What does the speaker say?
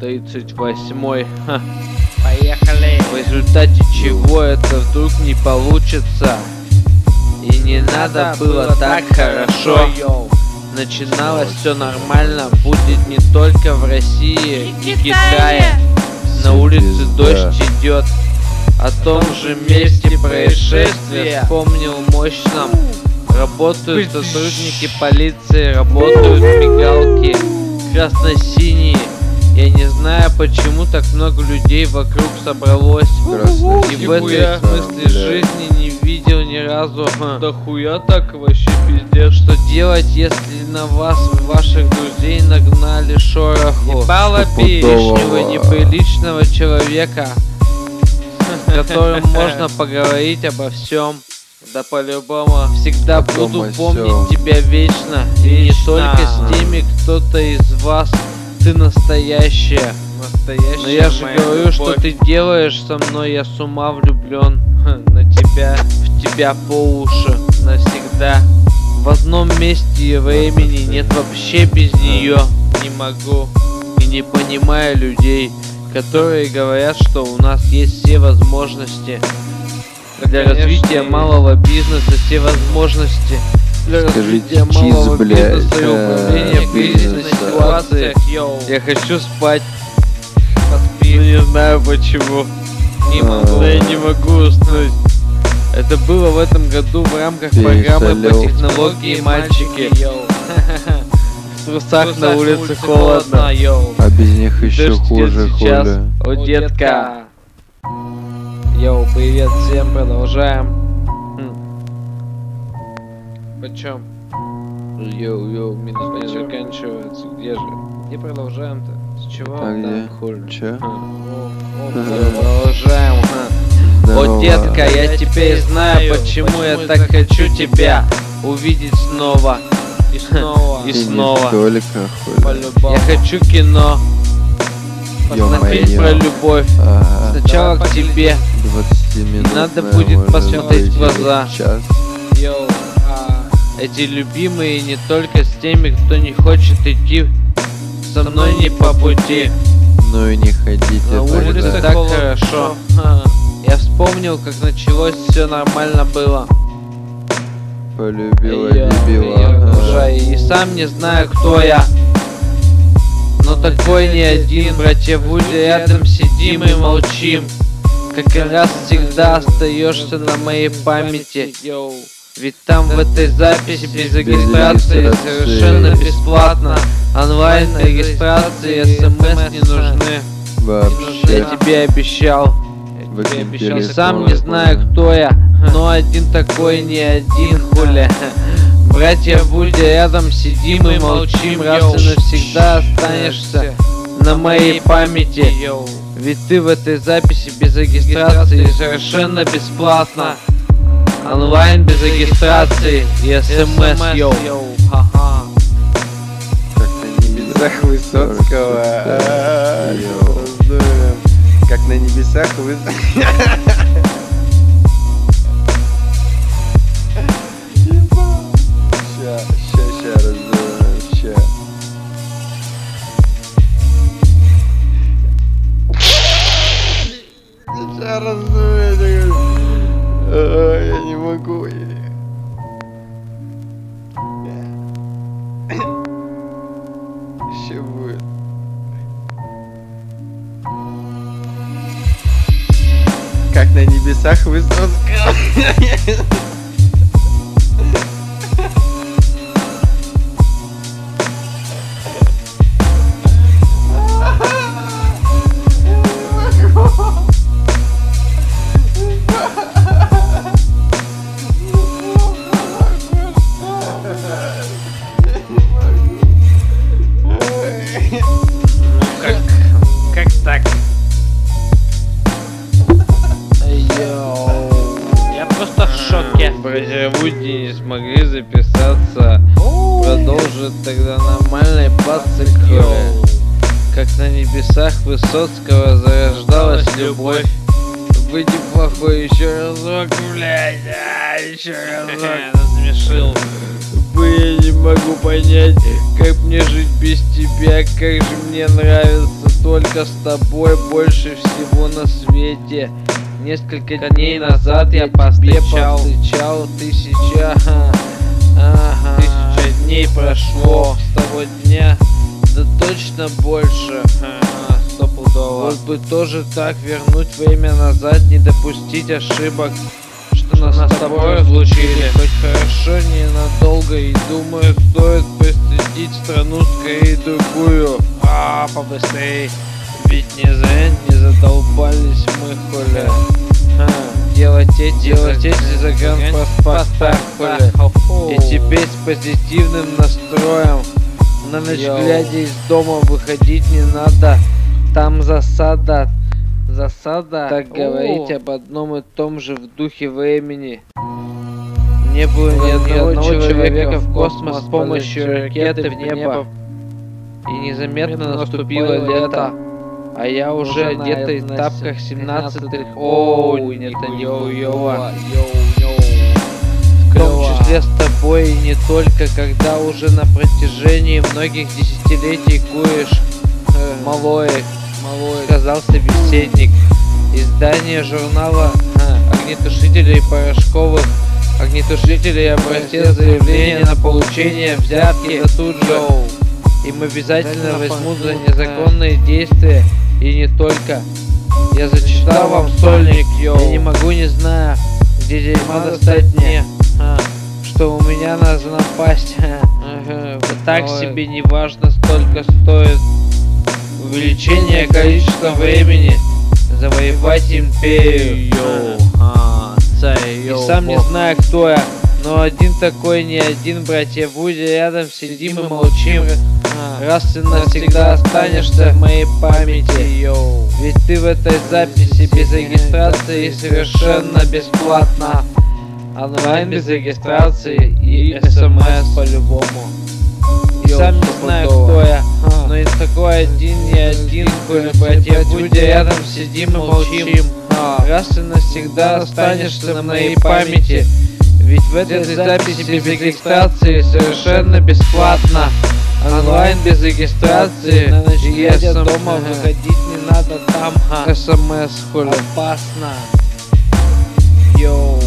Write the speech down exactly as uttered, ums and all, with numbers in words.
тридцать восьмой. Ха. Поехали. В результате чего это вдруг не получится. И не надо, надо было, было так хорошо. хорошо. Начиналось все нормально, будет не только в России и, и Китае. На улице дождь идет. О том же месте происшествия вспомнил мощно. Работают сотрудники полиции, работают мигалки красно-синие. Я не знаю, почему так много людей вокруг собралось. И в этом смысле жизни не видел ни разу. Да хуя так вообще пиздец. Что делать, если на вас и ваших друзей нагнали шороху лишнего неприличного человека, с которым можно поговорить обо всем? Да по-любому. Всегда буду помнить тебя вечно. И не только с теми, кто-то из вас. Ты настоящая. Настоящая. Но я же говорю, любовь. Что ты делаешь со мной, я с ума влюблен. На тебя, в тебя по уши. Навсегда. В одном месте и времени нет вообще без нее. Не могу. И не понимаю людей, которые говорят, что у нас есть все возможности. Да, для конечно, развития малого бизнеса, все возможности. Для развития малого бизнеса и управления в кризисной ситуации. Я хочу спать. Поспи. Но не знаю почему. Не могу. Да я не могу уснуть. Это было в этом году в рамках программы по технологии мальчики. В трусах на улице холодно. А без них еще хуже, хули. О, детка. Йоу, привет всем, продолжаем. Хм. Почем? Йоу, йоу, минус не заканчивается. Где же? Где продолжаем-то? С чего? А где? Хуй. Че? Продолжаем. О, детка, я теперь знаю, почему я так хочу тебя увидеть снова. И снова. И снова. Я хочу кино. Посмотреть про любовь. А, сначала к тебе. Надо будет посмотреть в глаза. Йоу, а, эти любимые не только с теми, кто не хочет идти со мной не по пути. Ну и не ходите. На улице так хорошо. А, я вспомнил, как началось, все нормально было. Полюбила, любила. И сам не знаю, кто я. Но такой не один, братья Вуди, рядом сидим и молчим. Как и раз всегда остаешься на моей памяти. Ведь там в этой записи без регистрации совершенно бесплатно. Онлайн регистрации, смс не нужны. Вообще. Я тебе обещал. И сам не знаю, кто я, но один такой не один, хуля. Братья Вуди, рядом сидим и молчим, раз и навсегда останешься на моей памяти. Ведь ты в этой записи без регистрации совершенно бесплатно. Онлайн без регистрации и смс, йоу. Как на небесах Высоцкого. Как на небесах Высоцкого. Ща, ща, ща, раздумаем, ща. Ща раздумаем. Я не могу. Ща будет. Как на небесах Высоцкого. Как, как так? Йоу. Я просто в шоке. Братья Вуди не смогли записаться. Продолжит тогда нормальный пацик. Как на небесах Высоцкого зарождалась любовь. Выйди плохой еще разок, блядь, а, еще разок. Насмешил. Я не могу понять, как мне жить без тебя, как же мне нравится только с тобой больше всего на свете. Несколько дней назад я повстречал, повстречал тысяча, ага, ага, тысяча дней прошло с того дня, да точно больше. А, стопудово. Вот бы тоже так вернуть время назад, не допустить ошибок, что нас с тобой разлучили. Хоть хорошо ненадолго, и думаю, стоит посетить страну скорее другую. А, побыстрей. Ведь не зря не задолбались мы, хули. А, делать эти, делать эти загранпаспорта, хули. И теперь с позитивным настроем на ночь глядя из дома выходить не надо. Там засада, засада. Так говорить об одном и том же в духе времени. Не было ни одного человека в космос с помощью ракеты в небо. И незаметно наступило лето. А я уже одетый в тапках семнадцатых. Оу, это не хуёво. В том числе с тобой и не только, когда уже на протяжении многих десятилетий куришь малое, малое, сказал собеседник. Издание журнала огнетушителей порошковых огнетушителей обратило заявление на получение взятки, да тут же им обязательно возьмут за незаконные действия. И не только. Я зачитал вам сольник, я не могу, не знаю, где дерьма достать мне, а, что у меня надо напасть. Ага, вот так себе не важно, столько стоит увеличение количества времени завоевать империю. А, царь, И сам не знаю, кто я, но один такой, не один, братья, будь рядом, сидим и молчим. Раз ты навсегда останешься в моей памяти. Ведь ты в этой записи без регистрации совершенно бесплатно. Онлайн без регистрации и смс по-любому. И сам не знаю, кто я, но и такой один, не один, хули, братья, будь рядом, сидим и молчим. Раз ты навсегда останешься на моей памяти. Ведь в этой записи без регистрации совершенно бесплатно. Онлайн без регистрации, на ночь глядя дома выходить не надо, там смс, хули, опасно. Йоу.